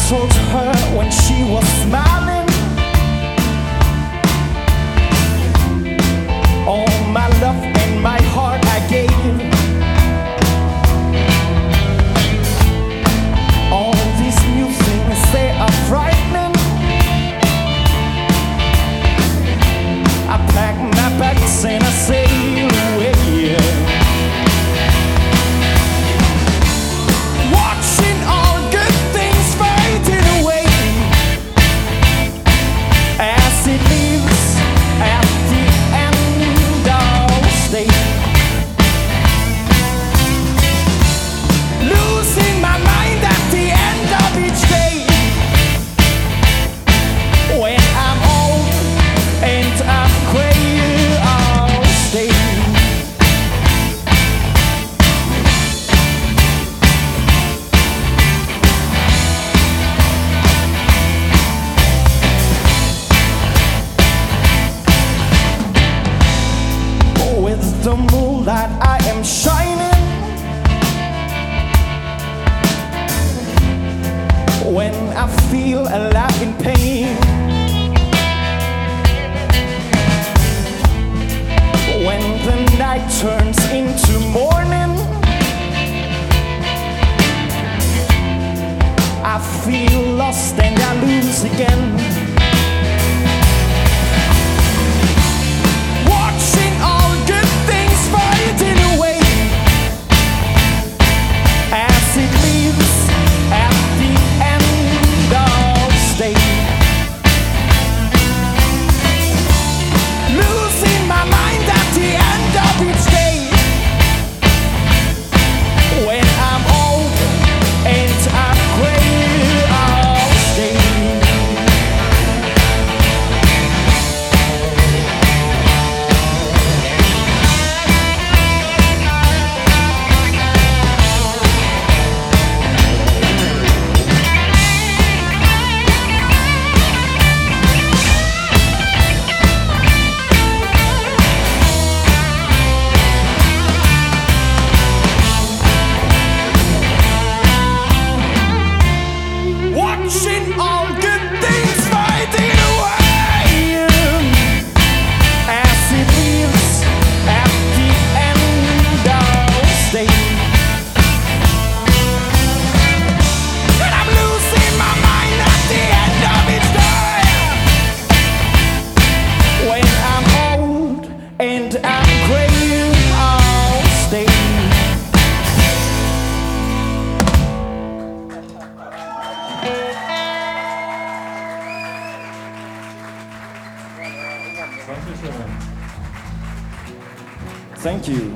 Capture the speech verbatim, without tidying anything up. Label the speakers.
Speaker 1: told her when she was smiling, all my love and my heart I gave. All these new things, they are frightening. I pack my bags and I sail away. Watching all good things fading away as it leaves at the end of the day. Losing my mind at the end of each day. When I'm old and I'm gray, I'll stay. With the moonlight I am shining. When I feel alive in pain, when the night turns into morning, I feel lost and I lose again. Watching all good things fading away as it leaves at the end of the day. Losing my mind at the end of each day. When I'm old and I'm gray, I'll stay. Watching all good things fading away as it leaves at the end of the day. And I'm losing my mind at the end of each day. When I'm old and I'm gray, I'll stay. Thank you.